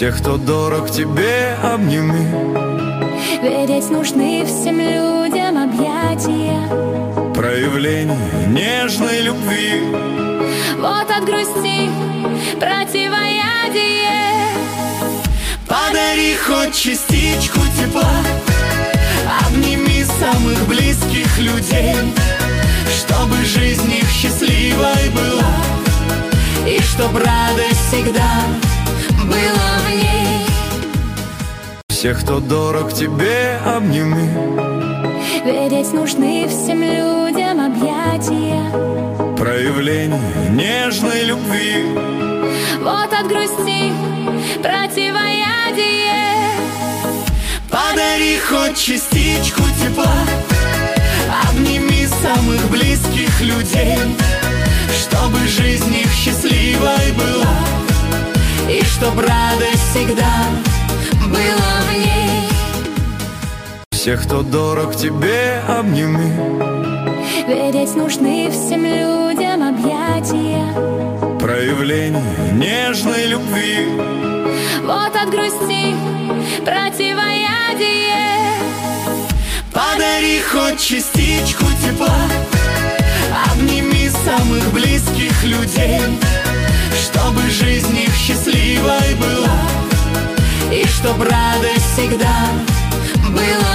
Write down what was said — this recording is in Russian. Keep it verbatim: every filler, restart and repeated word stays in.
Всех, кто дорог тебе, обними. Ведь нужны всем людям объятия, Проявление нежной любви. вот от грусти противоядие. Подари хоть частичку тепла, обними самых близких людей, чтобы жизнь их счастливой была, И чтоб радость всегда была в ней. Всех, кто дорог тебе, обними. Ведь нужны всем людям объятия, Проявление нежной любви. вот от грусти противоядие. Подари хоть частичку тепла, обними самых близких людей, чтобы жизнь их счастливой была, И чтоб радость всегда была в ней. Всех, кто дорог тебе, обними. Ведь нужны всем людям объятия, Проявление нежной любви. вот от грусти противоядие. Подари хоть частичку тепла, обними самых близких людей, чтобы жизнь их счастливой была, И чтоб радость всегда была